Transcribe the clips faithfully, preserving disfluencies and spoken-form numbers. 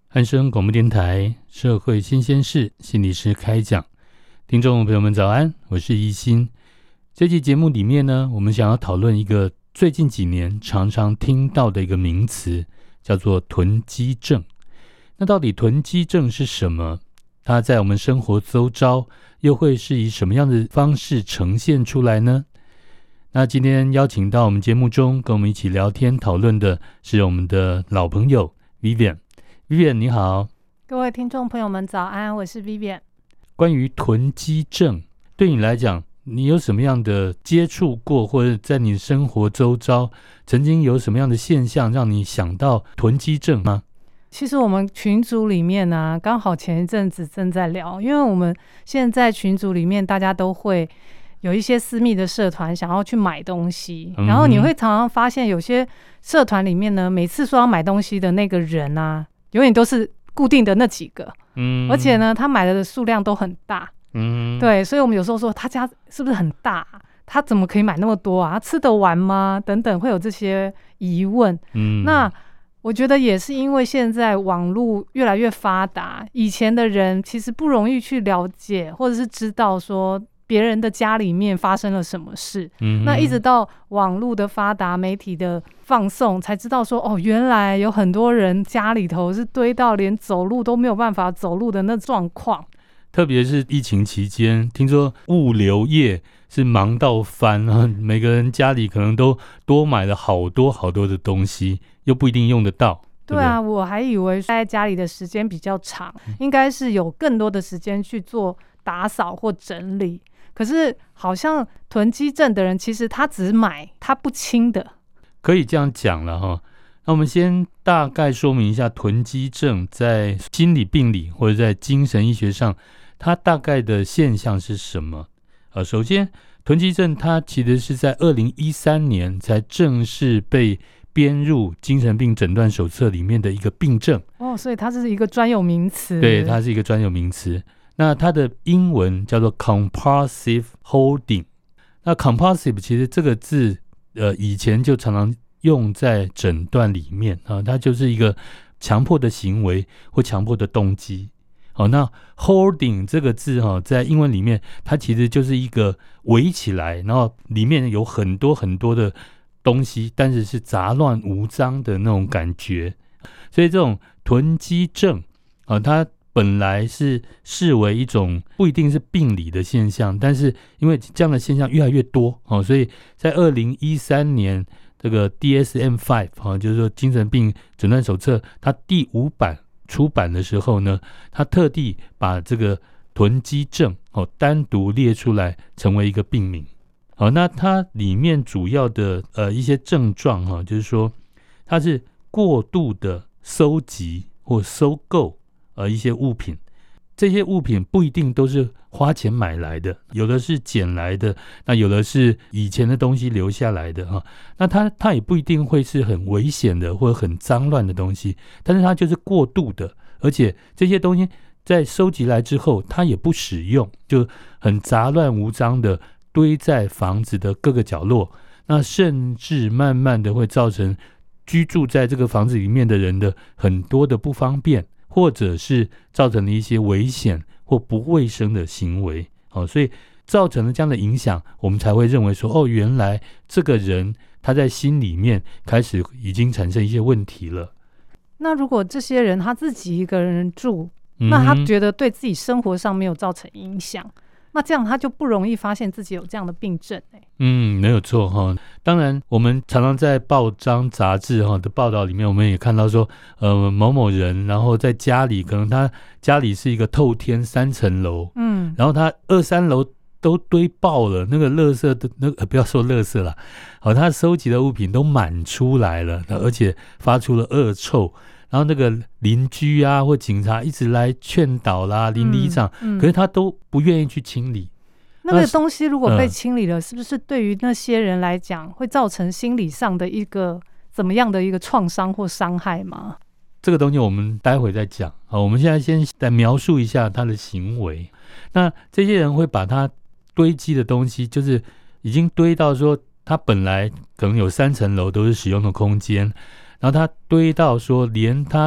汉声广播电台社会新鲜事心理师开讲，听众朋友们早安，我是一心。这期节目里面呢，我们想要讨论一个最近几年常常听到的一个名词，叫做囤积症。那到底囤积症是什么？它在我们生活周遭又会是以什么样的方式呈现出来呢？那今天邀请到我们节目中跟我们一起聊天讨论的是我们的老朋友 Vivian。Vivian 你好。 各位听众朋友们早安，我是 Vivian。 关于囤积症，对你来讲你有什么样的接触过，或者在你生活周遭曾经有什么样的现象让你想到囤积症吗？ 其实我们群组里面呢、啊，刚好前一阵子正在聊，因为我们现在群组里面大家都会有一些私密的社团想要去买东西、嗯、然后你会常常发现有些社团里面呢，每次说要买东西的那个人啊，永远都是固定的那几个，嗯，而且呢，他买的数量都很大，嗯，对，所以我们有时候说他家是不是很大、啊，他怎么可以买那么多啊？吃得完吗？等等，会有这些疑问。嗯，那我觉得也是因为现在网络越来越发达，以前的人其实不容易去了解或者是知道说别人的家里面发生了什么事，嗯，那一直到网络的发达，媒体的放送，才知道说哦，原来有很多人家里头是堆到连走路都没有办法走路的那状况。 特别是疫情期间，听说物流业是忙到翻啊，每个人家里可能都多买了好多好多的东西，又不一定用得到。 对啊，我还以为在家里的时间比较长，应该是有更多的时间去做打扫或整理。可是好像囤积症的人，其实他只买他不清的， 可以这样讲了哈。那我们先大概说明一下囤积症在心理病理或者在精神医学上，它大概的现象是什么？呃，首先，囤积症它其实是在二零一三年才正式被编入精神病诊断手册里面的一个病症。 哦，所以它是一个专有名词。 对，它是一个专有名词。那它的英文叫做 compulsive hoarding。那 compulsive 其实这个字，呃，以前就常常用在诊断里面啊，它就是一个强迫的行为或强迫的动机。好、哦，那 hoarding 这个字哈、哦，在英文里面，它其实就是一个围起来，然后里面有很多很多的东西，但是是杂乱无章的那种感觉。所以这种囤积症啊、哦，它本来是视为一种不一定是病理的现象，但是因为这样的现象越来越多、哦、所以在二零一三年这个 D S M 五、哦、就是说精神病诊断手册它第五版出版的时候呢，它特地把这个囤积症、哦、单独列出来成为一个病名、哦、那它里面主要的呃一些症状、哦、就是说它是过度的收集或收购呃，一些物品，这些物品不一定都是花钱买来的，有的是捡来的，那有的是以前的东西留下来的哈。那它它也不一定会是很危险的或者很脏乱的东西，但是它就是过度的，而且这些东西在收集来之后，它也不使用，就很杂乱无章的堆在房子的各个角落，那甚至慢慢的会造成居住在这个房子里面的人的很多的不方便。或者是造成了一些危险或不卫生的行为、哦、所以造成了这样的影响，我们才会认为说，哦，原来这个人他在心里面开始已经产生一些问题了。 那如果这些人他自己一个人住、嗯、那他觉得对自己生活上没有造成影响，那这样他就不容易发现自己有这样的病症、欸、 嗯，没有错哈。当然，我们常常在报章杂志哈的报道里面，我们也看到说，呃，某某人，然后在家里，可能他家里是一个透天三层楼，嗯，然后他二三楼都堆爆了，那个垃圾的，那个不要说垃圾啦，好，他收集的物品都满出来了，而且发出了恶臭。然后那个邻居啊或警察一直来劝导啦，邻里长、嗯嗯、可是他都不愿意去清理。 那个东西如果被清理了、呃、是不是对于那些人来讲会造成心理上的一个怎么样的一个创伤或伤害吗？ 这个东西我们待会再讲。好，我们现在先来描述一下他的行为。那这些人会把他堆积的东西，就是已经堆到说他本来可能有三层楼都是使用的空间，然后他堆到说连他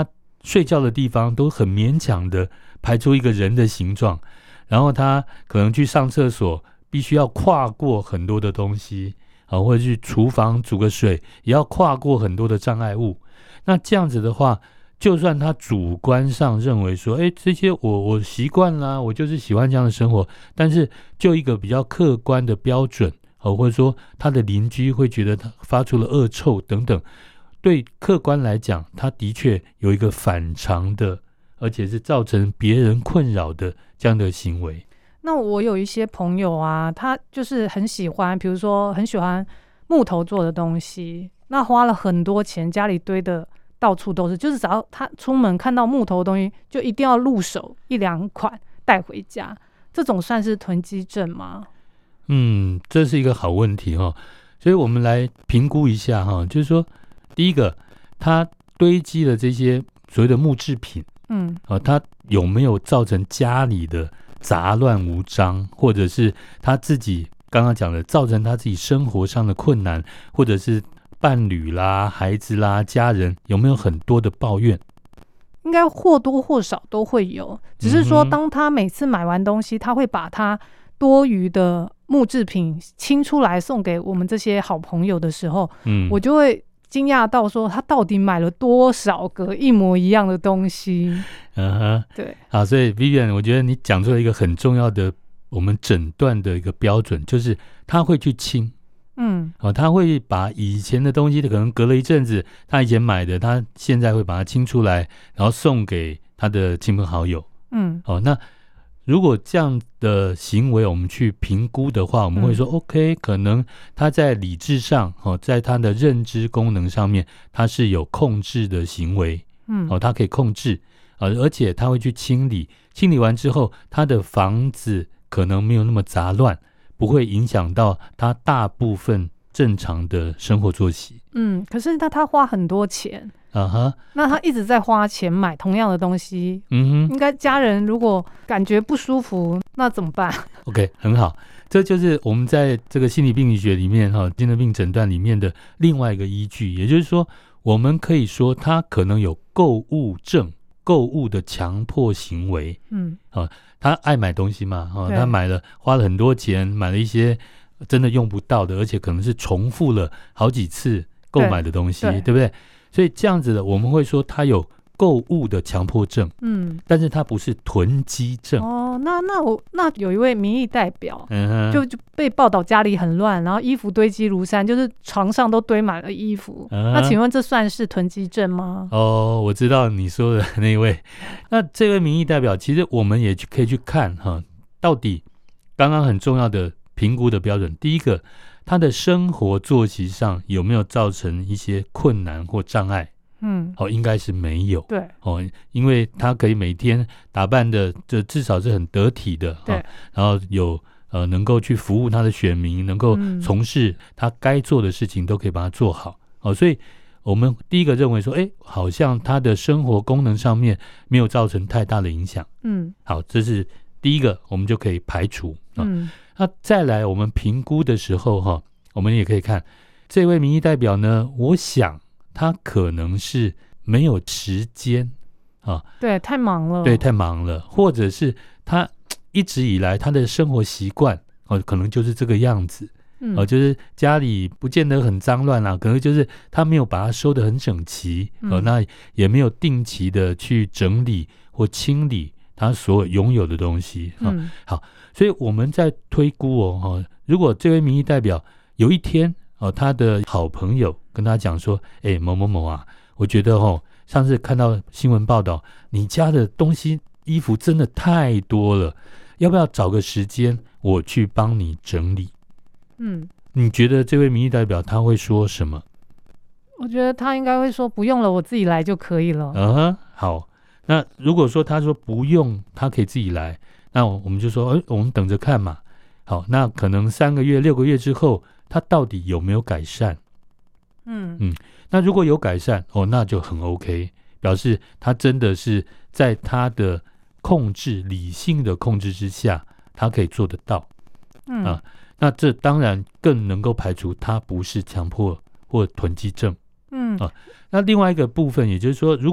睡觉的地方都很勉强的排出一个人的形状，然后他可能去上厕所必须要跨过很多的东西啊，或者去厨房煮个水也要跨过很多的障碍物。那这样子的话，就算他主观上认为说，哎，这些我我习惯啦，我就是喜欢这样的生活，但是就一个比较客观的标准，哦，或者说他的邻居会觉得他发出了恶臭等等，对客观来讲，他的确有一个反常的，而且是造成别人困扰的这样的行为。 那我有一些朋友啊，他就是很喜欢，比如说很喜欢木头做的东西，那花了很多钱，家里堆的到处都是，就是只要他出门看到木头的东西，就一定要入手一两款带回家。这种算是囤积症吗？ 嗯，这是一个好问题哈，所以我们来评估一下哈，就是说，第一个，他堆积了这些所谓的木制品，嗯，啊，他有没有造成家里的杂乱无章，或者是他自己刚刚讲的造成他自己生活上的困难，或者是伴侣啦、孩子啦、家人有没有很多的抱怨？ 应该或多或少都会有，只是说当他每次买完东西，他会把他多余的木制品清出来送给我们这些好朋友的时候，嗯，我就会惊讶到说他到底买了多少个一模一样的东西。 嗯哼， 对， 好，所以 Vivian， 我觉得你讲出了一个很重要的我们诊断的一个标准，就是他会去清。嗯，哦，他会把以前的东西，可能隔了一阵子，他以前买的，他现在会把它清出来，然后送给他的亲朋好友。嗯，哦，那如果这样的行为我们去评估的话，我们会说、嗯、OK， 可能他在理智上，哦，在他的认知功能上面，他是有控制的行为。嗯，哦，他可以控制，呃，而且他会去清理，清理完之后，他的房子可能没有那么杂乱。不会影响到他大部分正常的生活作息。嗯， 可是他他花很多钱啊哈， 那他一直在花钱买同样的东西，嗯哼，应该家人如果感觉不舒服，那怎么办 ？OK， 很好，这就是我们在这个心理病理学里面哈，精神病诊断里面的另外一个依据，也就是说，我们可以说他可能有购物症。购物的强迫行为，嗯，啊，他爱买东西嘛，啊，他买了，花了很多钱，买了一些真的用不到的，而且可能是重复了好几次购买的东西， 对, 对不对？所以这样子的，我们会说他有购物的强迫症，嗯，但是他不是囤积症。 哦，那那我那有一位民意代表，嗯，就就被报道家里很乱，然后衣服堆积如山，就是床上都堆满了衣服。嗯、那请问这算是囤积症吗？ 哦，我知道你说的那位。那这位民意代表，其实我们也可以去看哈，到底刚刚很重要的评估的标准，第一个，他的生活作息上有没有造成一些困难或障碍？嗯，哦，应该是没有， 对， 哦，因为他可以每天打扮的，这至少是很得体的， 对， 哦、然后有呃能够去服务他的选民，能够从事他该做的事情，都可以把它做好，哦，所以我们第一个认为说，哎，好像他的生活功能上面没有造成太大的影响，嗯，好，这是第一个，我们就可以排除，哦、嗯，那再来我们评估的时候，哈、哦，我们也可以看这位民意代表呢，我想。他可能是没有时间啊， 对，太忙了， 对，太忙了，或者是他一直以来他的生活习惯哦、啊，可能就是这个样子，嗯，啊，就是家里不见得很脏乱啦，可能就是他没有把它收得很整齐，哦、嗯啊，那也没有定期的去整理或清理他所拥有的东西，啊、嗯，好，所以我们在推估哦，哈，如果这位民意代表有一天哦，他的好朋友跟他讲说，哎，某某某啊，我觉得哦，上次看到新闻报道，你家的东西衣服真的太多了，要不要找个时间我去帮你整理？嗯，你觉得这位民意代表他会说什么？ 我觉得他应该会说不用了，我自己来就可以了。 嗯哼，好，那如果说他说不用，他可以自己来，那我们就说，哎，我们等着看嘛。好，那可能三个月、六个月之后。他到底有没有改善？嗯嗯，那如果有改善哦，那就很 OK， 表示他真的是在他的控制、理性的控制之下，他可以做得到。嗯啊，那这当然更能够排除他不是强迫或囤积症。嗯啊，那另外一个部分，也就是说，如果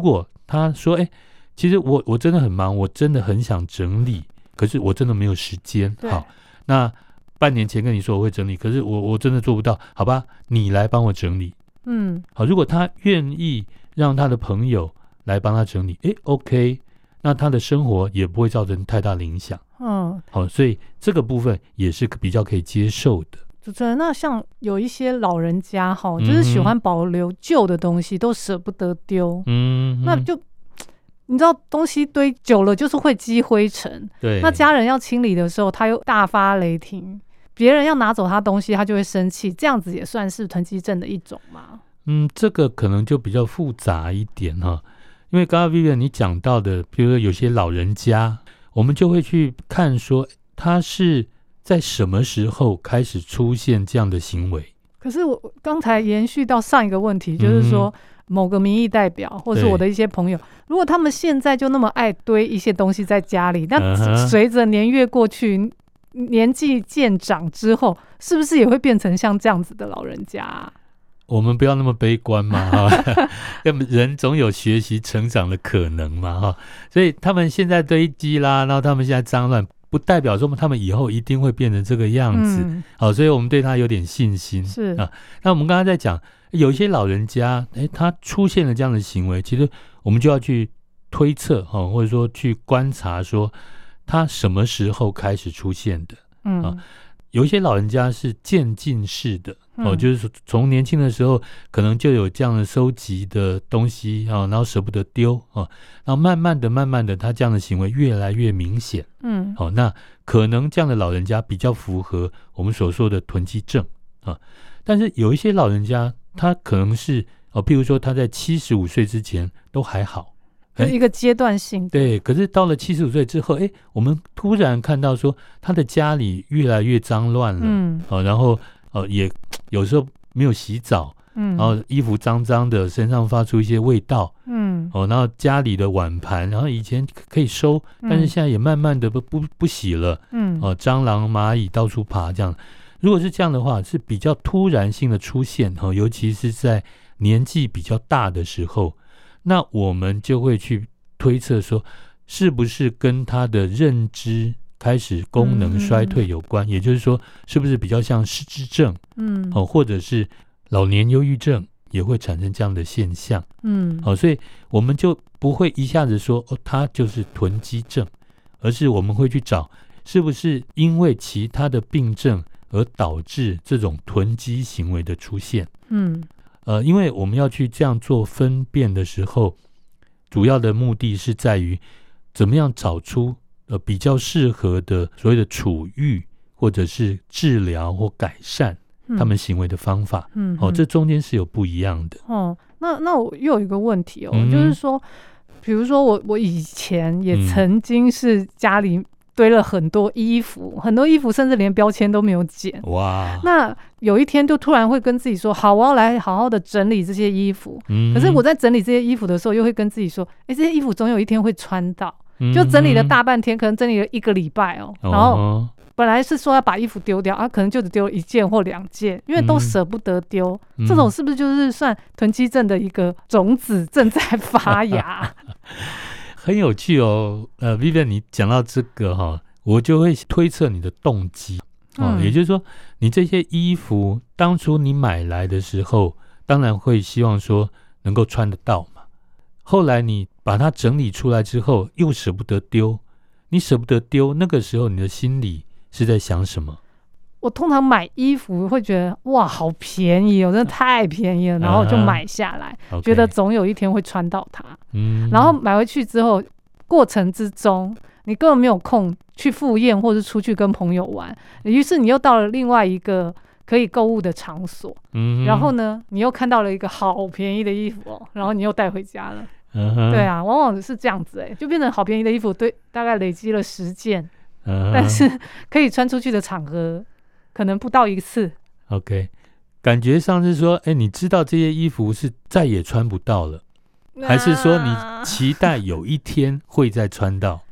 他说，哎，其实我我真的很忙，我真的很想整理，可是我真的没有时间。好，那半年前跟你说我会整理，可是我我真的做不到，好吧，你来帮我整理。嗯，好，如果他愿意让他的朋友来帮他整理，哎 ，OK， 那他的生活也不会造成太大的影响。嗯，好，所以这个部分也是比较可以接受的。 主持人，那像有一些老人家哈，就是喜欢保留旧的东西，都舍不得丢。嗯，那就你知道，东西堆久了就是会积灰尘。对，那家人要清理的时候，他又大发雷霆，别人要拿走他东西，他就会生气。这样子也算是囤积症的一种吗？ 嗯，这个可能就比较复杂一点哈，因为刚刚 Vivian 你讲到的，比如说有些老人家，我们就会去看说他是在什么时候开始出现这样的行为。 可是我刚才延续到上一个问题，就是说某个民意代表或是我的一些朋友，如果他们现在就那么爱堆一些东西在家里，那随着年月过去，年纪渐长之后，是不是也会变成像这样子的老人家啊？ 我们不要那么悲观嘛，人总有学习成长的可能嘛，所以他们现在堆积啦，然后他们现在脏乱，不代表说他们以后一定会变成这个样子。嗯、好，所以我们对他有点信心。是啊，那我们刚刚在讲，有一些老人家，哎，他出现了这样的行为，其实我们就要去推测哈，或者说去观察，说他什么时候开始出现的。嗯。啊，有一些老人家是渐进式的。哦，就是从年轻的时候可能就有这样的收集的东西啊，然后舍不得丢啊，然后慢慢的、慢慢的，他这样的行为越来越明显。嗯，好，那可能这样的老人家比较符合我们所说的囤积症啊。但是有一些老人家，他可能是哦，譬如说他在七十五岁之前都还好， 是一个阶段性的。 对，可是到了七十五岁之后，哎，我们突然看到说他的家里越来越脏乱了，嗯，好，然后。哦，也有时候没有洗澡，嗯，然后衣服脏脏的，身上发出一些味道，嗯，哦，然后家里的碗盘，然后以前可以收，但是现在也慢慢的不不不洗了，嗯，哦，蟑螂蚂蚁到处爬，这样，如果是这样的话，是比较突然性的出现，哦，尤其是在年纪比较大的时候，那我们就会去推测说，是不是跟他的认知开始功能衰退有关，嗯、也就是说，是不是比较像失智症，嗯，哦，或者是老年忧郁症也会产生这样的现象，嗯，好、哦，所以我们就不会一下子说哦，他就是囤积症，而是我们会去找是不是因为其他的病症而导致这种囤积行为的出现，嗯，呃，因为我们要去这样做分辨的时候，主要的目的是在于怎么样找出。呃，比较适合的所谓的处遇，或者是治疗或改善他们行为的方法，嗯，哦，这中间是有不一样的。 哦，那那我又有一个问题哦，嗯、就是说，比如说我我以前也曾经是家里堆了很多衣服，嗯、很多衣服甚至连标签都没有剪。哇！那有一天就突然会跟自己说，好，我要来好好的整理这些衣服。嗯，可是我在整理这些衣服的时候，又会跟自己说，哎，这些衣服总有一天会穿到。就整理了大半天，可能整理了一个礼拜哦，然后本来是说要把衣服丢掉啊，可能就只丢了一件或两件，因为都舍不得丢。嗯、这种是不是就是算囤积症的一个种子正在发芽？ 很有趣哦，呃 ，Vivian， 你讲到这个哈，我就会推测你的动机哦，嗯、也就是说，你这些衣服当初你买来的时候，当然会希望说能够穿得到嘛。后来你把它整理出来之后，又舍不得丢，你舍不得丢，那个时候你的心里是在想什么？ 我通常买衣服会觉得哇，好便宜哦，真的太便宜了，然后就买下来，uh-huh. 觉得总有一天会穿到它。嗯，然后买回去之后，过程之中你根本没有空去赴宴或是出去跟朋友玩，于是你又到了另外一个可以购物的场所，嗯，然后呢，你又看到了一个好便宜的衣服哦，然后你又带回家了。Uh-huh. 对啊，往往是这样子，哎，就变成好便宜的衣服，对，大概累积了十件， uh-huh. 但是可以穿出去的场合可能不到一次。 OK， 感觉上是说，哎，你知道这些衣服是再也穿不到了，还是说你期待有一天会再穿到？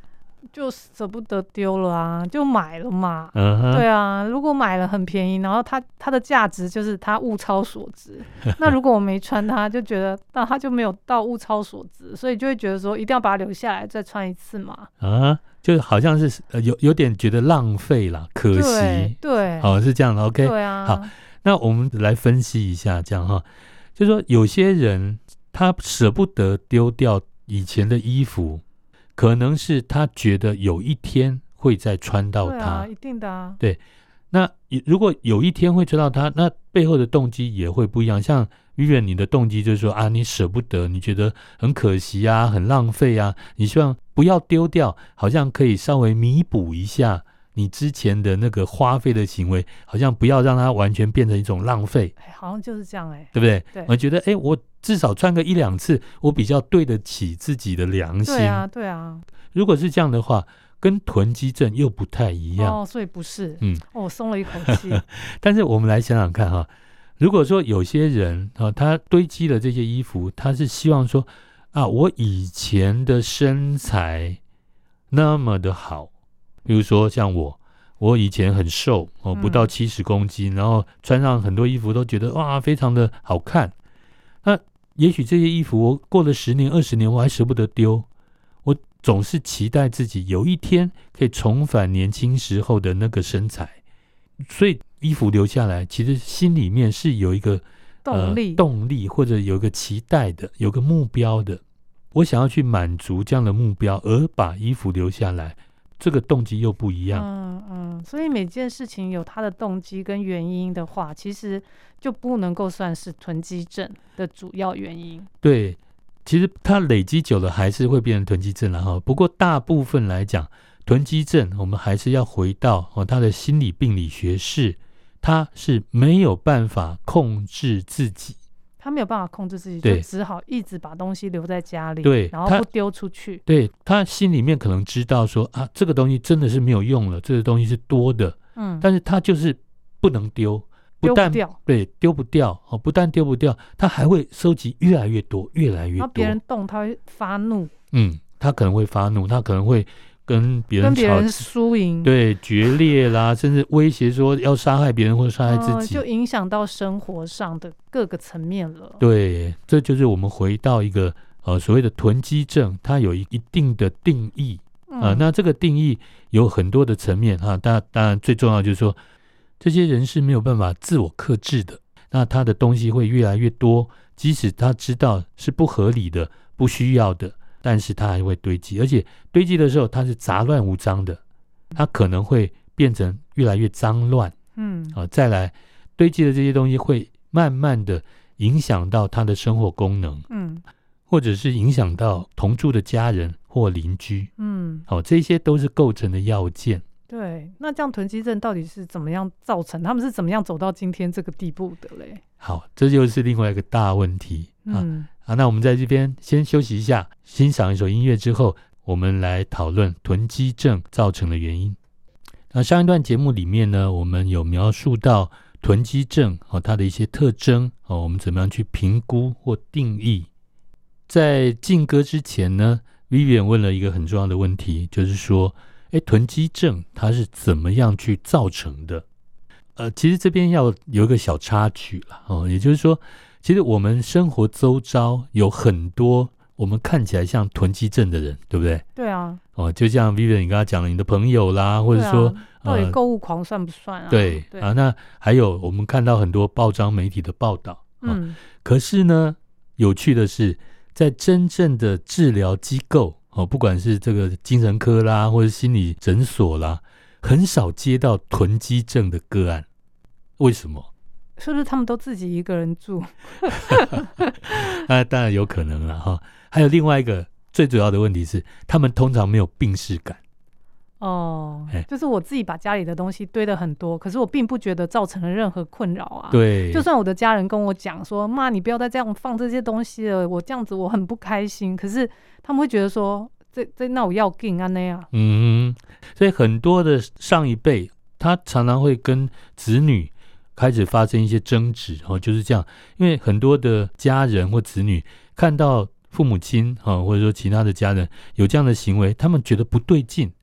就舍不得丢了啊，就买了嘛。 嗯、 对啊，如果买了很便宜，然后它它的价值就是它物超所值。那如果我没穿它，就觉得那它就没有到物超所值，所以就会觉得说一定要把它留下来再穿一次嘛。 啊，就好像是、呃、有有点觉得浪费啦，可惜。 对，对好、哦、是这样的 ，OK。 对啊， 好，那我们来分析一下，这样哈，就是说有些人他舍不得丢掉以前的衣服，可能是他觉得有一天会再穿到它。 对啊，一定的啊。 对，那如果有一天会穿到它，那背后的动机也会不一样。像 Vivian 你的动机就是说啊，你舍不得，你觉得很可惜啊，很浪费啊，你希望不要丢掉，好像可以稍微弥补一下你之前的那个花费的行为，好像不要让它完全变成一种浪费。 哎，好像就是这样。哎， 对不对？ 对， 我觉得哎，我至少穿个一两次，我比较对得起自己的良心。 对啊，对啊。 如果是这样的话，跟囤积症又不太一样。 哦，所以不是。 嗯， 哦，我松了一口气。 但是我们来想想看哈，如果说有些人啊，他堆积了这些衣服，他是希望说啊，我以前的身材那么的好，比如说像我，我以前很瘦哦，不到七十公斤，嗯、然后穿上很多衣服都觉得哇，非常的好看。那也许这些衣服我过了十年、二十年，我还舍不得丢。我总是期待自己有一天可以重返年轻时候的那个身材，所以衣服留下来，其实心里面是有一个动力、 呃、动力或者有一个期待的，有个目标的。我想要去满足这样的目标，而把衣服留下来，这个动机又不一样。 嗯嗯，所以每件事情有它的动机跟原因的话，其实就不能够算是囤积症的主要原因。 对。其实它累积久了还是会变成囤积症了哈。不过大部分来讲，囤积症我们还是要回到哦，它的心理病理学是，它是没有办法控制自己， 他没有办法控制自己，就只好一直把东西留在家里， 对， 然后不丢出去。 对，他心里面可能知道说啊，这个东西真的是没有用了，这个东西是多的， 嗯， 但是他就是不能丢。不但丢不掉， 对，丢不掉哦，不但丢不掉，他还会收集越来越多，越来越多。 然后别人动，他会发怒。 嗯，他可能会发怒，他可能会跟别人跟别人输赢， 对，决裂啦，甚至威胁说要杀害别人或者杀害自己， 呃、就影响到生活上的各个层面了。 对，这就是我们回到一个呃所谓的囤积症，它有一定的定义啊、呃嗯。那这个定义有很多的层面哈，当当然最重要就是说。这些人是没有办法自我克制的，那他的东西会越来越多，即使他知道是不合理的、不需要的，但是他还会堆积，而且堆积的时候他是杂乱无章的，他可能会变成越来越脏乱。嗯，啊，再来堆积的这些东西会慢慢的影响到他的生活功能，嗯，或者是影响到同住的家人或邻居，嗯，好、哦，这些都是构成的要件。 对，那这样囤积症到底是怎么样造成？他们是怎么样走到今天这个地步的嘞？ 好，这就是另外一个大问题、嗯、啊。那我们在这边先休息一下，欣赏一首音乐之后，我们来讨论囤积症造成的原因。那上一段节目里面呢，我们有描述到囤积症、哦、它的一些特征、哦、我们怎么样去评估或定义。在进歌之前呢 Vivian 问了一个很重要的问题，就是说哎，囤积症它是怎么样去造成的？呃，其实这边要有一个小插曲了哦，也就是说，其实我们生活周遭有很多我们看起来像囤积症的人，对不对？ 对啊。 哦，就像 Vivian 你刚才讲了，你的朋友啦，或者说、 啊、到底购物狂算不算啊？ 对, 对啊，那还有我们看到很多报章媒体的报道，嗯，可是呢，有趣的是，在真正的治疗机构。哦，不管是这个精神科啦，或者心理诊所啦，很少接到囤积症的个案。为什么？ 是不是他们都自己一个人住？ 那当然有可能了哈。还有另外一个最主要的问题是，他们通常没有病识感。 哦，就是我自己把家里的东西堆得很多，可是我并不觉得造成了任何困扰啊。 对， 就算我的家人跟我讲说，妈，你不要再这样放这些东西了，我这样子我很不开心。可是他们会觉得说，这这那我要紧啊那样。 嗯，所以很多的上一辈，他常常会跟子女开始发生一些争执，哦，就是这样。因为很多的家人或子女看到父母亲、哦、或者说其他的家人有这样的行为，他们觉得不对劲。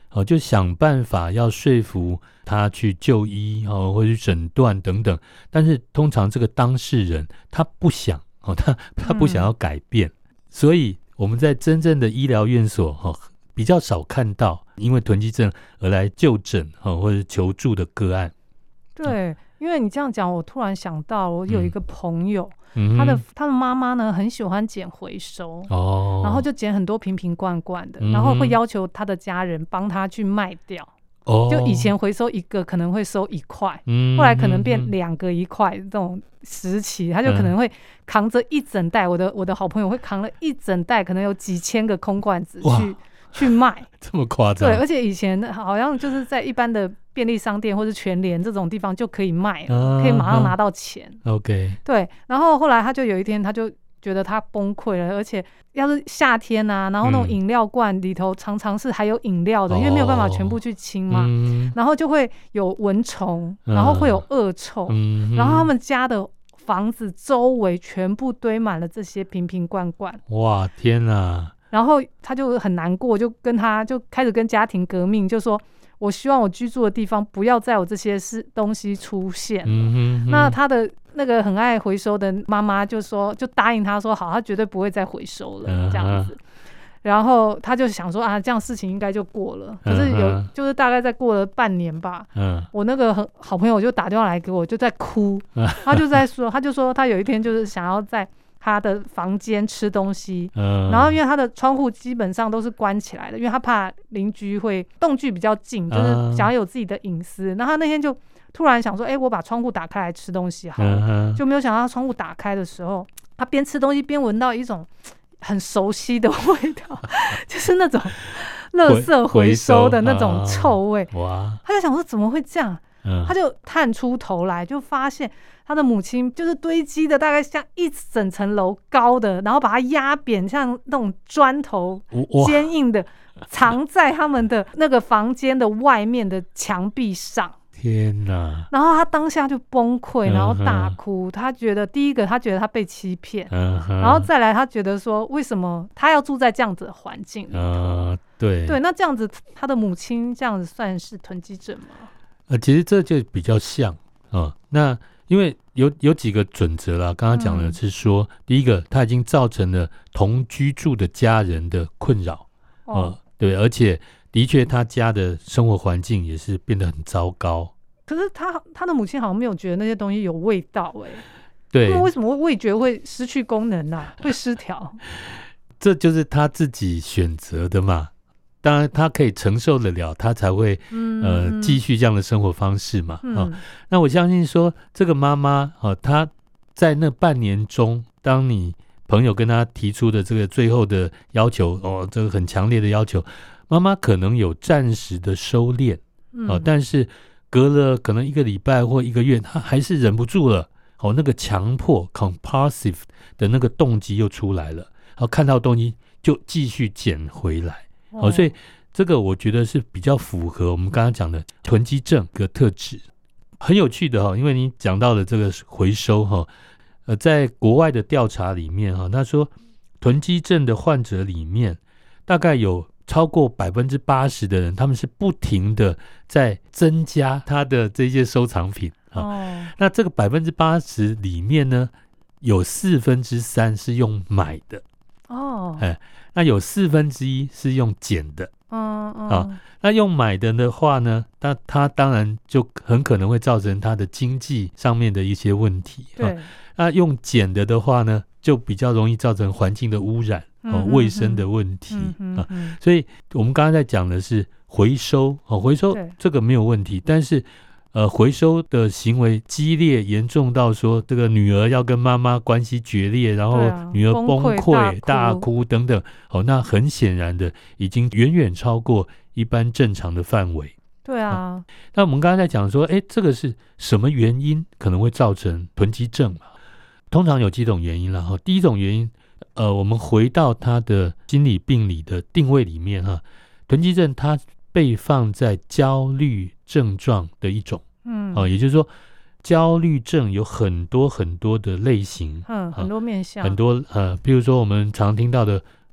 哦，就想办法要说服他去就医哦，或者去诊断等等。但是通常这个当事人他不想哦，他他不想要改变，嗯、所以我们在真正的医疗院所哦比较少看到因为囤积症而来就诊哦或者求助的个案。 对，因为你这样讲，我突然想到，我有一个朋友。嗯嗯、 他的他的妈妈呢很喜欢捡回收、哦、然后就捡很多瓶瓶罐罐的、嗯、然后会要求他的家人帮他去卖掉、哦、就以前回收一个可能会收一块、嗯、后来可能变两个一块这种时期，他就可能会扛着一整袋、嗯、我的我的好朋友会扛了一整袋可能有几千个空罐子去去卖， 这么夸张？ 对，而且以前好像就是在一般的便利商店或是全联这种地方就可以卖了、啊、可以马上拿到钱、 啊、OK， 对，然后后来他就有一天他就觉得他崩溃了，而且要是夏天啊，然后那种饮料罐里头常常是还有饮料的、嗯、因为没有办法全部去清嘛、哦、然后就会有蚊虫、嗯、然后会有恶臭、嗯、然后他们家的房子周围全部堆满了这些瓶瓶罐罐。 哇，天哪！ 然后他就很难过，就跟他就开始跟家庭革命，就说我希望我居住的地方不要再有这些是东西出现、嗯、哼哼。那他的那个很爱回收的妈妈就说，就答应他说好，他绝对不会再回收了、嗯、这样子。然后他就想说啊，这样事情应该就过了。可是有、嗯、就是大概再过了半年吧、嗯、我那个很好朋友就打电话来给我，就在哭、嗯、他就在说他就说他有一天就是想要在他的房间吃东西、嗯、然后因为他的窗户基本上都是关起来的，因为他怕邻居会动距比较近，就是想要有自己的隐私、嗯、然后他那天就突然想说哎、欸，我把窗户打开来吃东西好了、嗯、就没有想到他窗户打开的时候，他边吃东西边闻到一种很熟悉的味道就是那种垃圾回收的那种臭味、嗯、哇！他就想说怎么会这样、嗯、他就探出头来就发现他的母亲就是堆积的大概像一整层楼高的，然后把它压扁，像那种砖头坚硬的藏在他们的那个房间的外面的墙壁上。 天哪！ 然后他当下就崩溃，然后大哭、嗯、他觉得第一个他觉得他被欺骗、嗯、然后再来他觉得说为什么他要住在这样子的环境里头、呃、对对，那这样子他的母亲这样子算是囤积症吗？ 呃，其实这就比较像、哦、那因为有有几个准则啦，刚刚讲的是说、嗯、第一个他已经造成了同居住的家人的困扰、哦呃、对，而且的确他家的生活环境也是变得很糟糕。 可是他他的母亲好像没有觉得那些东西有味道哎、欸， 对， 他们为什么味觉会失去功能啊？会失调？ 这就是他自己选择的嘛。当然他可以承受得了，他才会、嗯、呃继续这样的生活方式嘛、嗯哦、那我相信说这个妈妈、哦、她在那半年中，当你朋友跟她提出的这个最后的要求哦，这个很强烈的要求，妈妈可能有暂时的收敛、嗯哦、但是隔了可能一个礼拜或一个月，她还是忍不住了哦，那个强迫 compulsive 的那个动机又出来了，然后看到东西就继续捡回来。哦，所以这个我觉得是比较符合我们刚刚讲的囤积症的特质。很有趣的哈、哦，因为你讲到了这个回收哈、哦，呃，在国外的调查里面哈、哦，他说囤积症的患者里面，大概有超过百分之八十的人，他们是不停的在增加他的这些收藏品啊、哦。那这个百分之八十里面呢，有四分之三是用买的哦，哎。那有四分之一是用捡的，嗯嗯、啊，那用买的的话呢，那它当然就很可能会造成它的经济上面的一些问题。对，啊、那用捡的的话呢，就比较容易造成环境的污染、嗯啊、卫生的问题、嗯啊嗯、所以我们刚刚在讲的是回收，啊、回收这个没有问题，但是。呃，回收的行为激烈严重到说这个女儿要跟妈妈关系决裂，然后女儿崩溃、啊、大, 哭大哭等等，哦，那很显然的已经远远超过一般正常的范围。 对啊、 啊那我们刚才在讲说哎，这个是什么原因可能会造成囤积症嘛？通常有几种原因啦。第一种原因呃，我们回到它的心理病理的定位里面哈，囤积症它被放在焦虑症状的一种，嗯、哦，也就是说，焦虑症有很多很多的类型， 嗯，很多面向， 很多呃，比如说我们常听到的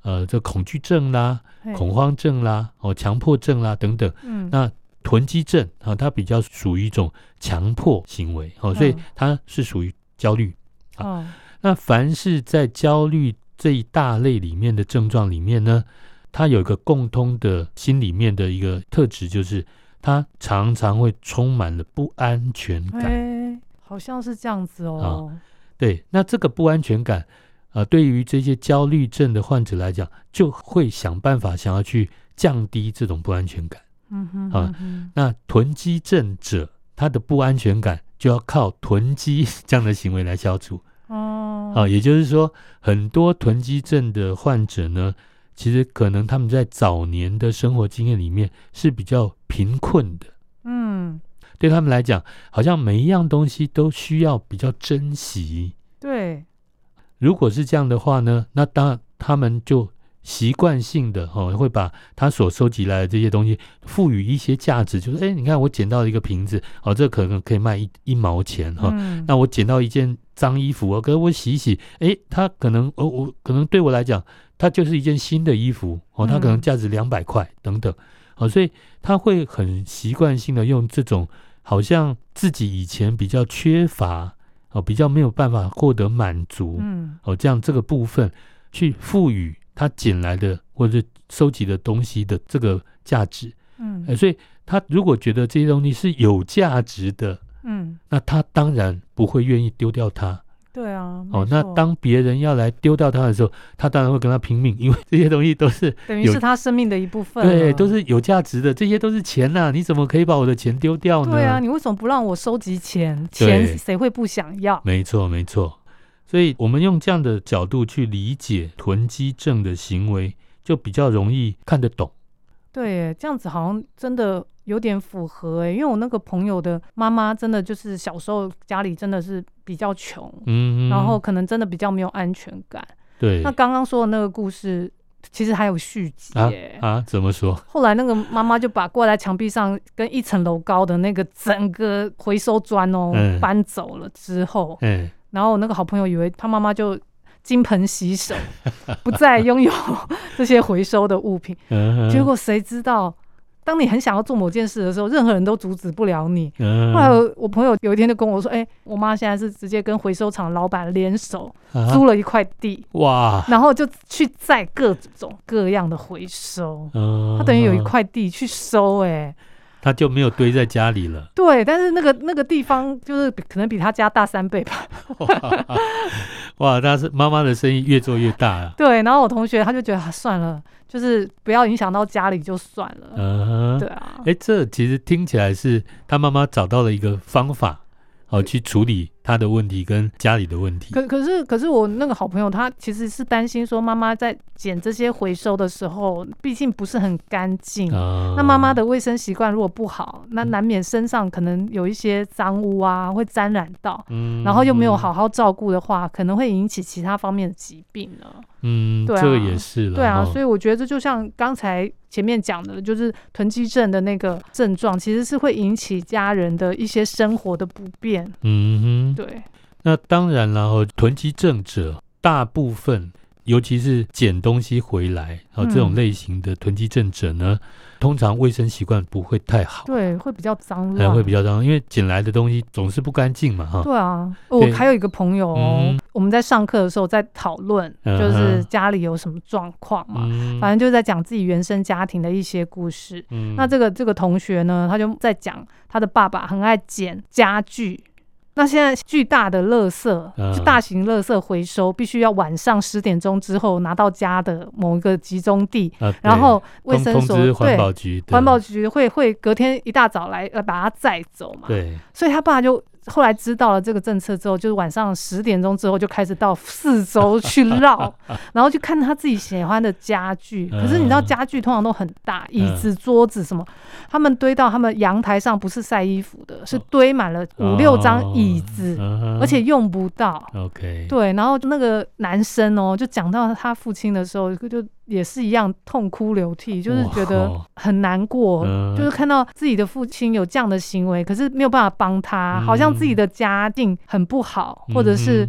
呃这恐惧症啦、恐慌症啦、哦强迫症啦等等。 嗯， 那囤积症啊，它比较属于一种强迫行为，哦，所以它是属于焦虑。啊、 哦， 那凡是在焦虑这一大类里面的症状里面呢，它有一个共通的心里面的一个特质，就是它常常会充满了不安全感。 哎，好像是这样子哦。 啊、对，那这个不安全感，呃，对于这些焦虑症的患者来讲，就会想办法想要去降低这种不安全感。 嗯哼， 啊、 嗯哼， 那囤积症者，他的不安全感就要靠囤积这样的行为来消除。 哦， 啊，也就是说，很多囤积症的患者呢，其实可能他们在早年的生活经验里面是比较贫困的。 嗯， 对他们来讲，好像每一样东西都需要比较珍惜。 对， 如果是这样的话呢，那当然他们就习惯性的、哦、会把他所收集来的这些东西赋予一些价值，就是哎，你看我捡到一个瓶子，哦，这可能可以卖一一毛钱哈、哦嗯， 那我捡到一件脏衣服，哦，可是我洗一洗，哎，它可能哦，我可能对我来讲，它就是一件新的衣服哦，它可能价值两百块等等，哦，所以他会很习惯性的用这种好像自己以前比较缺乏哦，比较没有办法获得满足， 嗯， 哦，这样这个部分去赋予他捡来的或者收集的东西的这个价值， 嗯， 呃、所以他如果觉得这些东西是有价值的， 嗯， 那他当然不会愿意丢掉它。 对啊， 哦， 没错那当别人要来丢掉它的时候，他当然会跟他拼命，因为这些东西都是等于是他生命的一部分， 对，都是有价值的，这些都是钱呐、啊，你怎么可以把我的钱丢掉呢？ 对啊，你为什么不让我收集钱？钱谁会不想要？ 没错，没错。所以我们用这样的角度去理解囤积症的行为，就比较容易看得懂。 对，这样子好像真的有点符合哎，因为我那个朋友的妈妈真的就是小时候家里真的是比较穷， 嗯， 然后可能真的比较没有安全感。 对， 那刚刚说的那个故事，其实还有续集耶。 啊啊，怎么说？ 后来那个妈妈就把挂在墙壁上跟一层楼高的那个整个回收砖哦、 嗯、 搬走了之后， 嗯， 然后我那个好朋友以为他妈妈就金盆洗手，不再拥有这些回收的物品。 嗯、 结果谁知道，当你很想要做某件事的时候，任何人都阻止不了你。 嗯、 后来 我, 我朋友有一天就跟我说：“哎、欸，我妈现在是直接跟回收厂老板联手、啊、租了一块地，哇，然后就去载各种各样的回收。嗯，他等于有一块地去收、欸，哎。” 他就没有堆在家里了。 对，但是那个那个地方就是可能比他家大三倍吧。 哇，哇，他是妈妈的生意越做越大啊。 对，然后我同学他就觉得、啊、算了，就是不要影响到家里就算了。 嗯， 对啊。 哎，这其实听起来是他妈妈找到了一个方法。哦，去处理他的问题跟家里的问题。 可可是可是我那个好朋友他其实是担心说，妈妈在捡这些回收的时候，毕竟不是很干净、哦。那妈妈的卫生习惯如果不好，那难免身上可能有一些脏污啊，会沾染到。嗯。然后又没有好好照顾的话，可能会引起其他方面的疾病呢。 嗯，对啊，这个也是了。 对啊，所以我觉得这就像刚才前面讲的，就是囤积症的那个症状，其实是会引起家人的一些生活的不便。 嗯哼， 对。 那当然了，哦，囤积症者大部分，尤其是捡东西回来，哦，这种类型的囤积症者呢，嗯、通常卫生习惯不会太好， 对，会比较脏乱， 会比较脏，因为捡来的东西总是不干净嘛，哈。 对啊，我还有一个朋友、哦嗯，我们在上课的时候在讨论，就是家里有什么状况嘛、嗯，反正就在讲自己原生家庭的一些故事。嗯、那这个这个同学呢，他就在讲他的爸爸很爱捡家具。那现在巨大的垃圾，就大型垃圾回收，必须要晚上十点钟之后拿到家的某一个集中地，啊、然后卫生所对环保局， 环保局会会隔天一大早来来把它载走嘛。 对， 所以他爸就后来知道了这个政策之后，就是晚上十点钟之后就开始到四周去绕，然后去看他自己喜欢的家具。可是你知道家具通常都很大，椅子、桌子什么，他们堆到他们阳台上不是晒衣服的，是堆满了五六张椅子，哦、而且用不到。 OK， 对，然后那个男生哦，就讲到他父亲的时候，就也是一样痛哭流涕，就是觉得很难过，就是看到自己的父亲有这样的行为，可是没有办法帮他，好像自己的家境很不好，或者是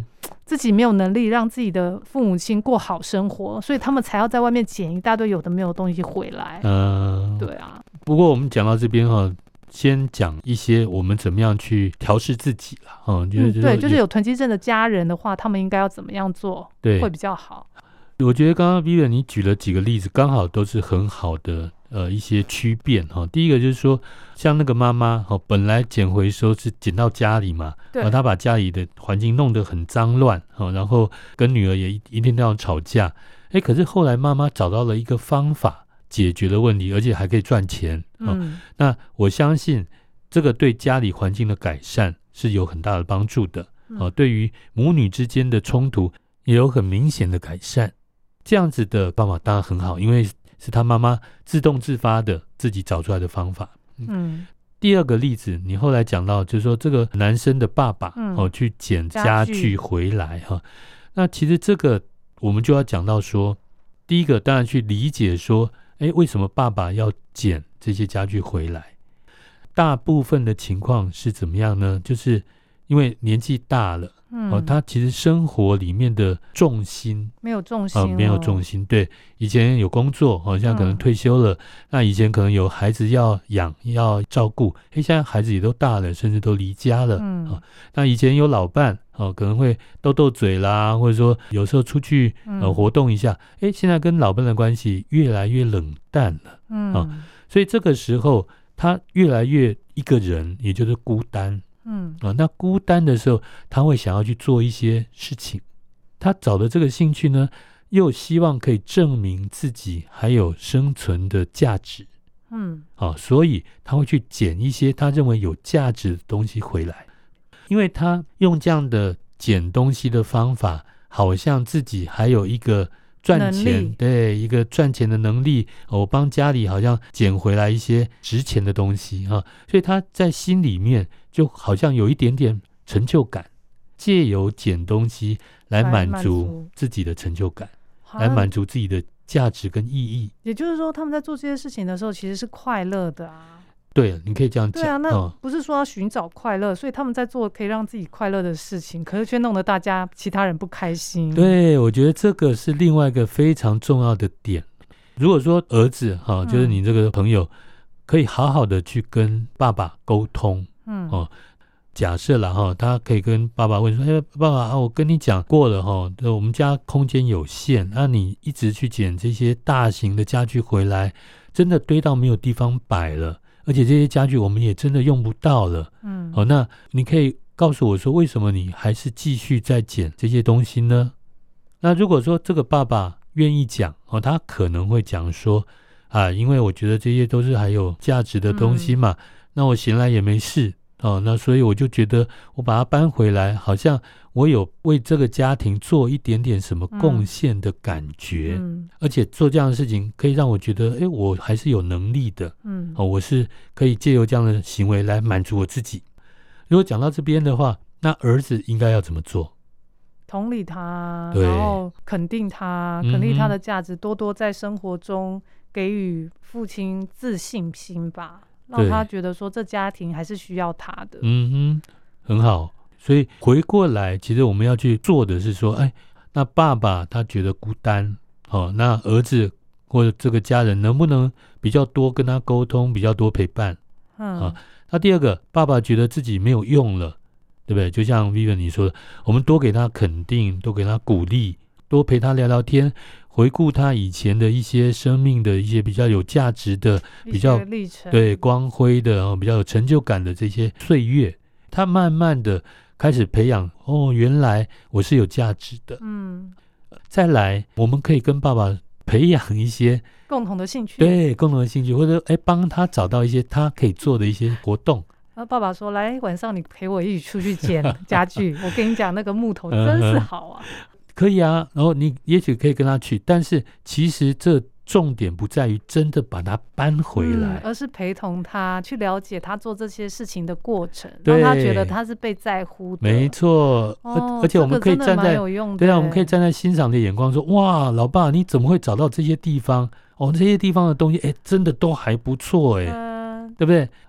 自己没有能力让自己的父母亲过好生活，所以他们才要在外面捡一大堆有的没有东西回来。嗯、呃，对啊。 不过我们讲到这边哈，先讲一些我们怎么样去调试自己了。嗯，就是、 嗯，对，就是有囤积症的家人的话，他们应该要怎么样做，对，会比较好。 我觉得刚刚 Vivian 你举了几个例子，刚好都是很好的呃一些区变哈。第一个就是说，像那个妈妈哈，本来捡回收是捡到家里嘛，对，然后她把家里的环境弄得很脏乱哈，然后跟女儿也一一天到晚吵架，哎，可是后来妈妈找到了一个方法解决了问题，而且还可以赚钱。嗯，那我相信这个对家里环境的改善是有很大的帮助的。嗯，对于母女之间的冲突也有很明显的改善。这样子的办法当然很好，因为是他妈妈自动自发的自己找出来的方法。嗯，第二个例子，你后来讲到，就是说这个男生的爸爸、嗯哦、去捡家具回来哈。那其实这个我们就要讲到说，第一个当然去理解说，哎，为什么爸爸要捡这些家具回来？大部分的情况是怎么样呢？就是因为年纪大了。嗯哦、他其实生活里面的重心没有重心、哦呃、 没有重心。对，以前有工作，好、哦、像可能退休了、嗯、那以前可能有孩子要养要照顾，现在孩子也都大了，甚至都离家了、嗯哦、那以前有老伴、哦、可能会斗斗嘴啦，或者说有时候出去、呃、活动一下、嗯、现在跟老伴的关系越来越冷淡了、嗯哦、所以这个时候他越来越一个人，也就是孤单。嗯啊，那孤单的时候，他会想要去做一些事情。他找的这个兴趣呢，又希望可以证明自己还有生存的价值。嗯，啊，所以他会去捡一些他认为有价值的东西回来，因为他用这样的捡东西的方法，好像自己还有一个赚钱，对，一个赚钱的能力，我帮家里好像捡回来一些值钱的东西啊，所以他在心里面就好像有一点点成就感，借由捡东西来满足自己的成就感，来满足自己的价值跟意义。 也就是说，他们在做这些事情的时候，其实是快乐的啊。 对，你可以这样讲。 对啊，那不是说要寻找快乐、嗯，所以他们在做可以让自己快乐的事情，可是却弄得大家其他人不开心。 对，我觉得这个是另外一个非常重要的点。如果说儿子哈，就是你这个朋友，嗯、可以好好的去跟爸爸沟通，嗯哦，假设啦哈，他可以跟爸爸问说：“哎，爸爸啊，我跟你讲过了哈，我们家空间有限，那、啊、你一直去捡这些大型的家具回来，真的堆到没有地方摆了。”而且这些家具我们也真的用不到了，嗯，好、哦，那你可以告诉我说，为什么你还是继续在捡这些东西呢？那如果说这个爸爸愿意讲，哦，他可能会讲说，啊，因为我觉得这些都是还有价值的东西嘛，嗯、那我闲来也没事，哦，那所以我就觉得我把它搬回来，好像我有为这个家庭做一点点什么贡献的感觉、嗯嗯、而且做这样的事情可以让我觉得诶我还是有能力的、嗯哦、我是可以借由这样的行为来满足我自己。如果讲到这边的话，那儿子应该要怎么做？ 同理他，然后肯定他，肯定他的价值、嗯、多多在生活中给予父亲自信心吧，让他觉得说这家庭还是需要他的。 嗯哼，很好。所以回过来，其实我们要去做的是说，哎，那爸爸他觉得孤单，哦，那儿子或者这个家人能不能比较多跟他沟通，比较多陪伴？嗯，啊，那第二个，爸爸觉得自己没有用了，对不对？就像 Vivian 你说的，我们多给他肯定，多给他鼓励，多陪他聊聊天，回顾他以前的一些生命的一些比较有价值的、比较历程， 对光辉的、哦、比较有成就感的这些岁月，他慢慢的开始培养，哦，原来我是有价值的。嗯，再来，我们可以跟爸爸培养一些共同的兴趣， 对，共同的兴趣，或者哎，帮他找到一些他可以做的一些活动。 然后爸爸说：“来，晚上你陪我一起出去捡家具。我跟你讲，那个木头真是好啊。嗯” 可以啊，然后你也许可以跟他去，但是其实这重点不在于真的把它搬回来、嗯、 而是陪同他去了解他做这些事情的过程，让他觉得他是被在乎的。 没错、哦、而且我们可以站在、这个、对啊，我们可以站在欣赏的眼光说，哇，老爸你怎么会找到这些地方？哦，这些地方的东西哎，真的都还不错哎、嗯，对不对？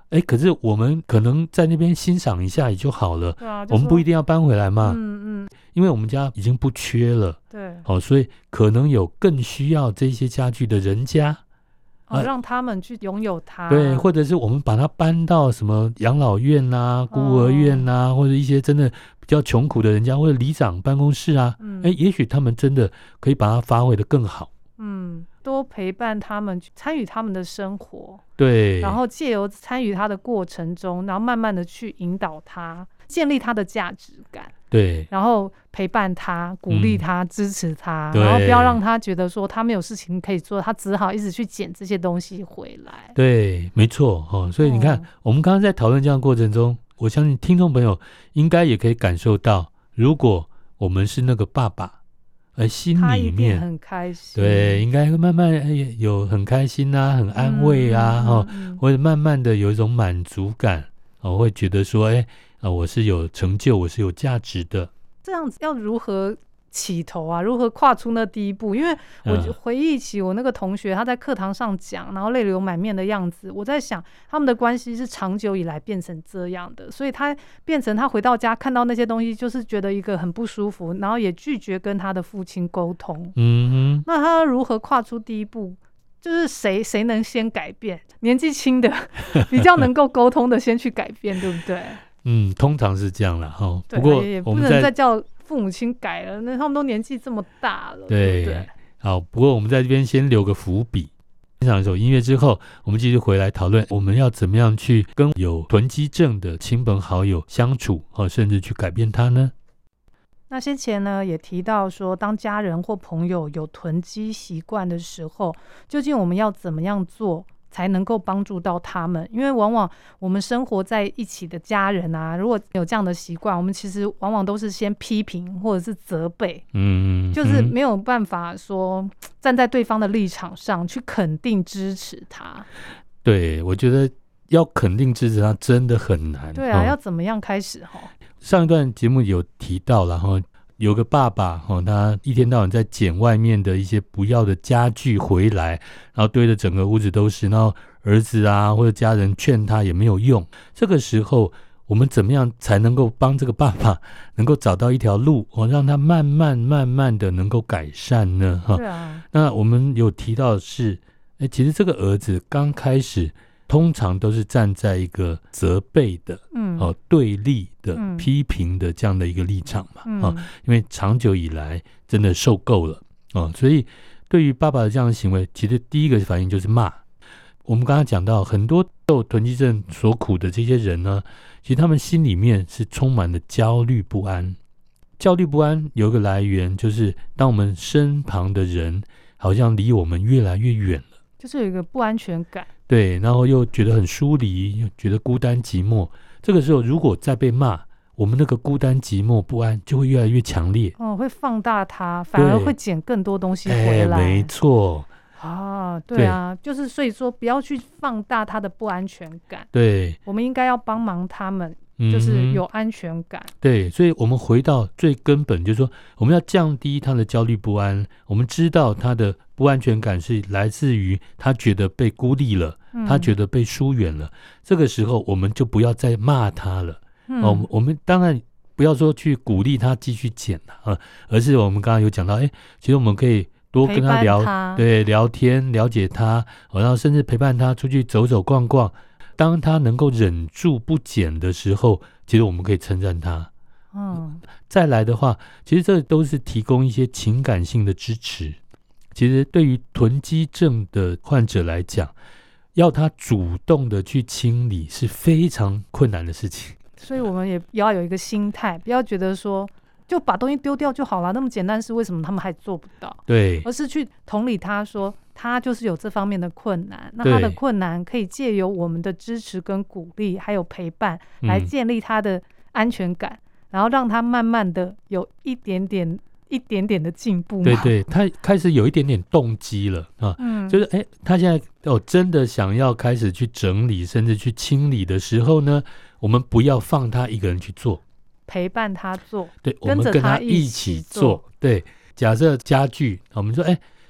哎，可是我们可能在那边欣赏一下也就好了， 对啊， 我们不一定要搬回来嘛。 嗯嗯， 因为我们家已经不缺了， 对， 哦，所以可能有更需要这些家具的人家。 哦，呃、让他们去拥有它， 对，或者是我们把它搬到什么养老院啊、孤儿院啊，哦、或者一些真的比较穷苦的人家，或者里长办公室啊，嗯，哎，也许他们真的可以把它发挥得更好。 嗯，多陪伴他们，参与他们的生活， 对， 然后借由参与他的过程中，然后慢慢的去引导他，建立他的价值感。 对， 然后陪伴他，鼓励他，嗯、支持他，然后不要让他觉得说他没有事情可以做，他只好一直去捡这些东西回来。 对，没错哦。所以你看，哦、我们刚刚在讨论这样的过程中，我相信听众朋友应该也可以感受到，如果我们是那个爸爸，而心里面很开心， 对，应该会慢慢有很开心啊，很安慰啊，嗯嗯嗯、或者慢慢的有一种满足感，我、哦、会觉得说，哎。啊，我是有成就，我是有价值的。 这样子要如何起头啊？如何跨出那第一步？因为我回忆起我那个同学，他在课堂上讲，然后泪流满面的样子，我在想他们的关系是长久以来变成这样的，所以他变成他回到家看到那些东西，就是觉得一个很不舒服，然后也拒绝跟他的父亲沟通。嗯哼，那他如何跨出第一步？就是谁谁能先改变？年纪轻的比较能够沟通的，先去改变，对不对？ 嗯，通常是这样啦齁。 不过也不能再叫父母亲改了，那他们都年纪这么大了， 对， 对不对？ 好，不过我们在这边先留个伏笔。欣赏一首音乐之后，我们继续回来讨论我们要怎么样去跟有囤积症的亲朋好友相处，甚至去改变他呢？ 那先前呢也提到说，当家人或朋友有囤积习惯的时候，究竟我们要怎么样做才能够帮助到他们？因为往往我们生活在一起的家人啊，如果有这样的习惯，我们其实往往都是先批评或者是责备，嗯，就是没有办法说站在对方的立场上去肯定支持他。 对，我觉得要肯定支持他真的很难。 对啊，哦、要怎么样开始？ 上一段节目有提到，然后有个爸爸、哦、他一天到晚在捡外面的一些不要的家具回来，然后堆的整个屋子都是，然后儿子啊或者家人劝他也没有用。这个时候我们怎么样才能够帮这个爸爸能够找到一条路、哦、让他慢慢慢慢的能够改善呢？ 对啊， 那我们有提到的是，其实这个儿子刚开始通常都是站在一个责备的、嗯哦、对立的、嗯、批评的这样的一个立场嘛、嗯哦、因为长久以来真的受够了、哦、所以对于爸爸的这样的行为，其实第一个反应就是骂。我们刚刚讲到很多受囤积症所苦的这些人呢，其实他们心里面是充满了焦虑不安。焦虑不安有一个来源，就是当我们身旁的人好像离我们越来越远了， 就是有一个不安全感。 对，然后又觉得很疏离，又觉得孤单寂寞。这个时候如果再被骂，我们那个孤单寂寞不安就会越来越强烈。 哦，会放大它，反而会捡更多东西回来。 没错啊，对啊，对，就是所以说不要去放大他的不安全感。 对， 我们应该要帮忙他们，就是有安全感、嗯、 对，所以我们回到最根本，就是说我们要降低他的焦虑不安。我们知道他的不安全感是来自于他觉得被孤立了、嗯、他觉得被疏远了。这个时候我们就不要再骂他了、嗯哦、我们当然不要说去鼓励他继续捡、啊、而是我们刚刚有讲到，哎，其实我们可以多跟他聊， 他对，聊天，了解他、哦、然后甚至陪伴他出去走走逛逛。当他能够忍住不捡的时候，其实我们可以称赞他。嗯，再来的话，其实这都是提供一些情感性的支持。其实对于囤积症的患者来讲，要他主动的去清理是非常困难的事情。 所以我们也要有一个心态，不要觉得说就把东西丢掉就好了，那么简单是为什么他们还做不到？ 对， 而是去同理他说他就是有这方面的困难，那他的困难可以借由我们的支持跟鼓励还有陪伴来建立他的安全感、嗯、然后让他慢慢的有一点点一点点的进步嘛。 对对，他开始有一点点动机了啊，嗯，就是哎，他现在哦真的想要开始去整理甚至去清理的时候呢，我们不要放他一个人去做， 陪伴他做， 对，我们跟他一起做。对，假设家具，我们说哎，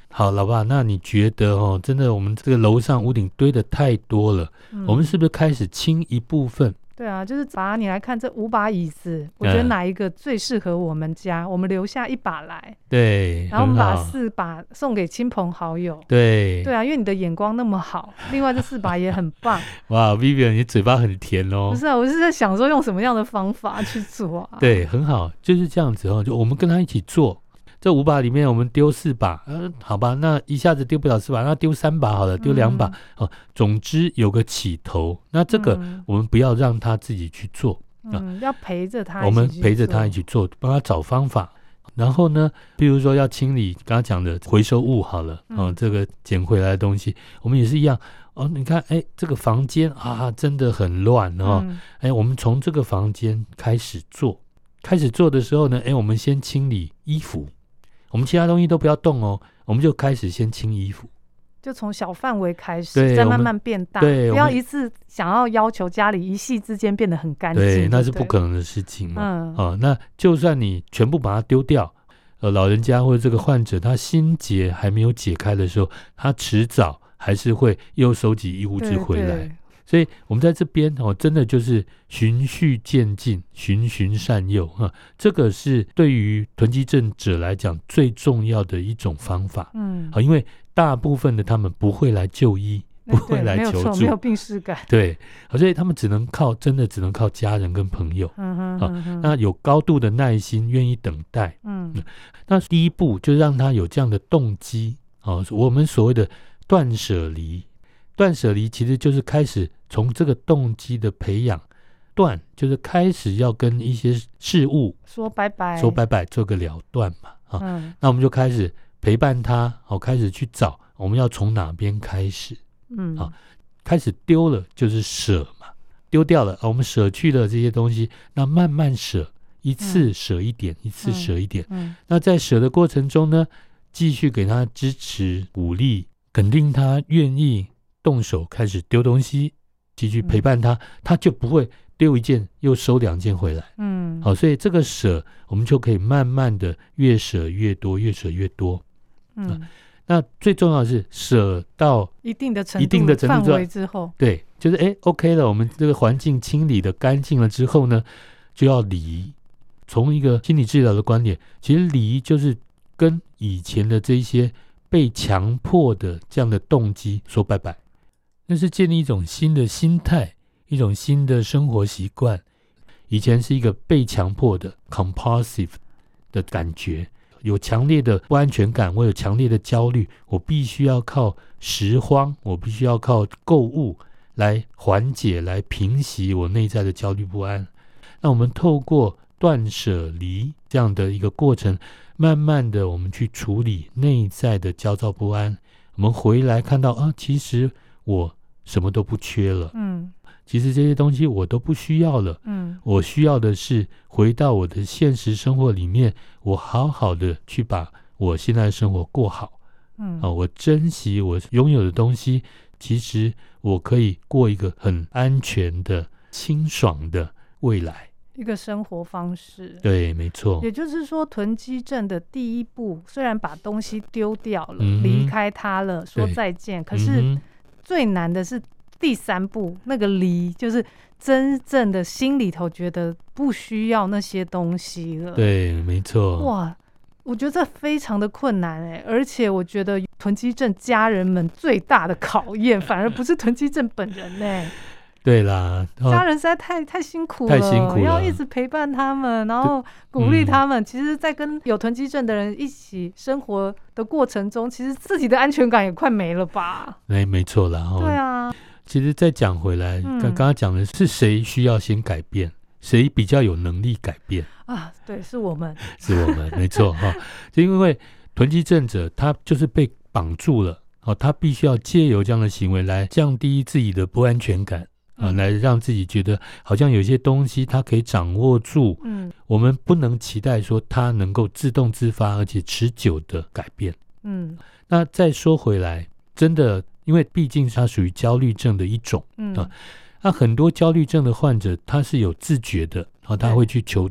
好，老爸，那你觉得哦，真的我们这个楼上屋顶堆的太多了，嗯、我们是不是开始清一部分？ 对啊，就是把你来看这五把椅子，我觉得哪一个最适合我们家？嗯、我们留下一把来， 对， 然后我们把四把送给亲朋好友。 对， 对啊，因为你的眼光那么好，另外这四把也很棒。 哇 ，Vivian， 你嘴巴很甜哦。 不是啊，我是在想说用什么样的方法去做啊？ 对，很好，就是这样子哦，就我们跟他一起做。这五把里面，我们丢四把，嗯，好吧，那一下子丢不了四把，那丢三把好了，丢两把，嗯哦，总之有个起头。那这个我们不要让他自己去做， 嗯，要陪着他一起去做， 我们陪着他一起做，帮他找方法。然后呢，比如说要清理刚刚讲的回收物好了，哦，这个捡回来的东西，我们也是一样。哦，你看，哎，这个房间啊，真的很乱哦。嗯、哎，我们从这个房间开始做，开始做的时候呢，哎，我们先清理衣服。我们其他东西都不要动哦，我们就开始先清衣服， 就从小范围开始，再慢慢变大， 对， 不要一次想要要求家里一夕之间变得很干净， 对，那是不可能的事情嘛。嗯，哦，那就算你全部把它丢掉，呃，老人家或者这个患者他心结还没有解开的时候，他迟早还是会又收集异物质回来。对对，所以我们在这边哦，真的就是循序渐进，循循善诱哈，这个是对于囤积症者来讲最重要的一种方法。嗯，好，因为大部分的他们不会来就医，不会来求助， 没有病耻感。 对，所以他们只能靠，真的只能靠家人跟朋友。嗯哼嗯哼，那有高度的耐心，愿意等待。嗯，那第一步就让他有这样的动机。哦，我们所谓的断舍离。断舍离其实就是开始从这个动机的培养，断就是开始要跟一些事物说拜拜， 说拜拜，做个了断嘛。啊，嗯、那我们就开始陪伴他，好，开始去找我们要从哪边开始。嗯，啊，开始丢了就是舍嘛，丢掉了，我们舍去了这些东西，那慢慢舍，一次舍一点，嗯、一次舍一点。嗯，那在舍的过程中呢，继续给他支持、鼓励，肯定他愿意动手开始丢东西，继续陪伴他，嗯、他就不会丢一件又收两件回来。嗯，好，所以这个舍我们就可以慢慢的越舍越多，越舍越多。嗯，啊、那最重要的是舍到一定的程度、一定的程度范围之后， 对，就是哎 OK 了，我们这个环境清理的干净了之后呢，就要离。从一个心理治疗的观点，其实离就是跟以前的这些被强迫的这样的动机说拜拜。那是建立一种新的心态，一种新的生活习惯。以前是一个被强迫的 compulsive 的感觉，有强烈的不安全感，我有强烈的焦虑，我必须要靠拾荒，我必须要靠购物来缓解，来平息我内在的焦虑不安。那我们透过断舍离这样的一个过程，慢慢的我们去处理内在的焦躁不安，我们回来看到啊，其实我什么都不缺了，嗯，其实这些东西我都不需要了，嗯，我需要的是回到我的现实生活里面，我好好的去把我现在的生活过好，嗯，啊，我珍惜我拥有的东西，其实我可以过一个很安全的、清爽的未来。 一个生活方式， 对，没错。 也就是说，囤积症的第一步，虽然把东西丢掉了，嗯、离开它了，说再见，可是最难的是第三步，那个离，就是真正的心里头觉得不需要那些东西了。 对，没错。 哇，我觉得这非常的困难哎，而且我觉得囤积症家人们最大的考验，反而不是囤积症本人哎。 对啦， 哦、家人实在太太辛苦了， 太辛苦了， 要一直陪伴他们，然后鼓励他们。嗯、其实，在跟有囤积症的人一起生活的过程中，其实自己的安全感也快没了吧？ 哎，没错啦。哦、 对啊， 其实再讲回来，刚刚刚讲的是谁需要先改变，谁比较有能力改变啊？对，是我们， 是我们，没错哈。就因为囤积症者，他就是被绑住了，哦，他必须要借由这样的行为来降低自己的不安全感。啊，来让自己觉得好像有些东西他可以掌握住，嗯，我们不能期待说他能够自动自发而且持久的改变，嗯。那再说回来，真的，因为毕竟它属于焦虑症的一种，嗯啊，那很多焦虑症的患者他是有自觉的，然后他会去求助，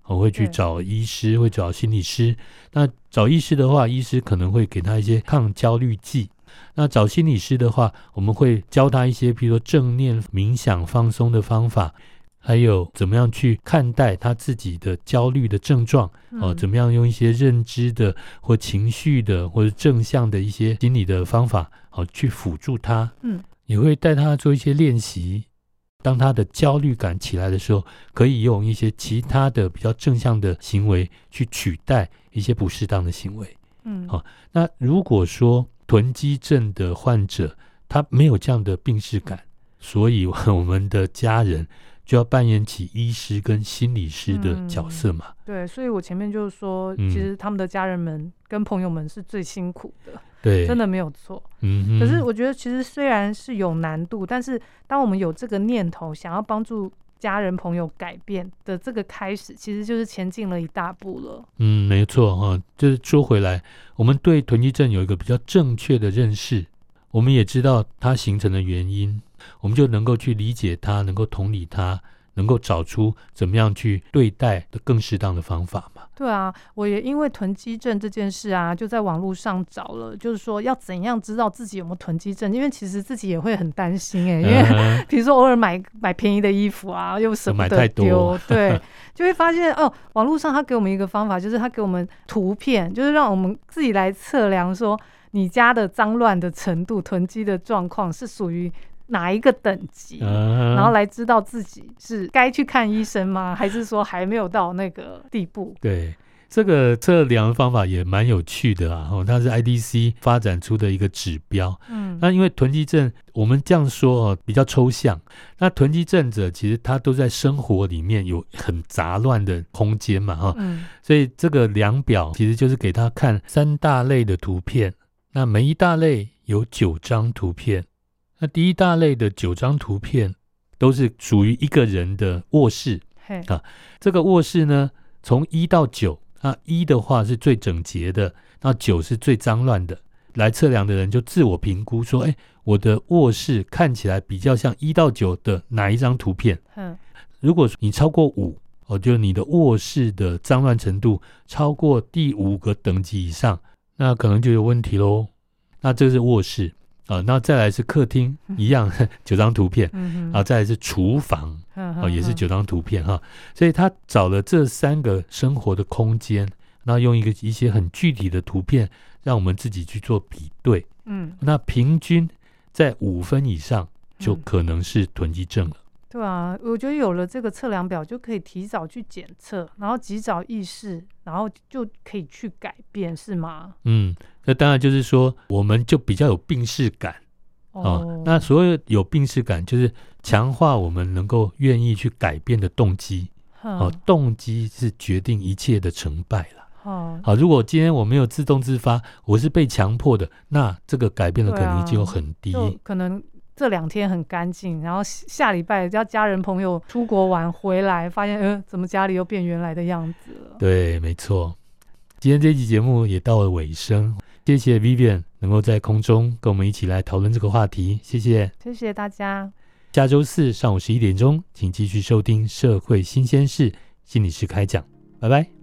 我会去找医师，会找心理师。那找医师的话，医师可能会给他一些抗焦虑剂。那找心理师的话，我们会教他一些比如说正念冥想放松的方法，还有怎么样去看待他自己的焦虑的症状、嗯哦、怎么样用一些认知的或情绪的或者正向的一些心理的方法、哦、去辅助他。嗯，也会带他做一些练习，当他的焦虑感起来的时候，可以用一些其他的比较正向的行为去取代一些不适当的行为。嗯，好、哦，那如果说囤积症的患者他没有这样的病识感，所以我们的家人就要扮演起医师跟心理师的角色嘛。 嗯、对，所以我前面就是说、嗯、其实他们的家人们跟朋友们是最辛苦的， 对， 真的没有错。嗯，可是我觉得其实虽然是有难度，但是当我们有这个念头想要帮助家人朋友改变的这个开始，其实就是前进了一大步了。 嗯，没错哈，就是说回来，我们对囤积症有一个比较正确的认识，我们也知道它形成的原因，我们就能够去理解它，能够同理它，能够找出怎么样去对待的更适当的方法嘛。 对啊，我也因为囤积症这件事啊，就在网络上找了，就是说要怎样知道自己有没有囤积症，因为其实自己也会很担心哎、欸，因为比如说偶尔买买便宜的衣服啊，又舍不得丢，对，就会发现哦，网络上他给我们一个方法，就是他给我们图片，就是让我们自己来测量说你家的脏乱的程度、囤积的状况是属于哪一个等级、uh-huh. 然后来知道自己是该去看医生吗？还是说还没有到那个地步？ 对，这个测量的方法也蛮有趣的啊，它是 I D C 发展出的一个指标。嗯，那因为囤积症，我们这样说、哦、比较抽象。那囤积症者其实他都在生活里面有很杂乱的空间嘛，哈、哦嗯，所以这个量表其实就是给他看三大类的图片，那每一大类有九张图片。那第一大类的九张图片都是属于一个人的卧室、啊、这个卧室呢从一到九，那一的话是最整洁的，那九是最脏乱的。来测量的人就自我评估说，哎，我的卧室看起来比较像一到九的哪一张图片？嗯，如果你超过五，哦，就你的卧室的脏乱程度超过第五个等级以上，那可能就有问题咯。那这是卧室。啊，那再来是客厅，一样九张图片、嗯、啊，再来是厨房、嗯啊、也是九张图片哈。所以他找了这三个生活的空间，然后用一个一些很具体的图片，让我们自己去做比对。嗯，那平均在五分以上，就可能是囤积症了。 对啊，我觉得有了这个测量表，就可以提早去检测，然后及早意识，然后就可以去改变，是吗？ 嗯，那当然就是说，我们就比较有病识感。哦，哦那所有有病识感，就是强化我们能够愿意去改变的动机。哦，动机是决定一切的成败了。哦，好，如果今天我没有自动自发，我是被强迫的，那这个改变的可能性就很低。 就可能这两天很干净，然后下礼拜叫家人朋友出国玩回来，发现呃，怎么家里又变原来的样子了？ 对，没错。今天这期节目也到了尾声，谢谢 Vivian 能够在空中跟我们一起来讨论这个话题，谢谢， 谢谢大家。 下周四上午十一点钟，请继续收听《社会新鲜事》心理师开讲，拜拜。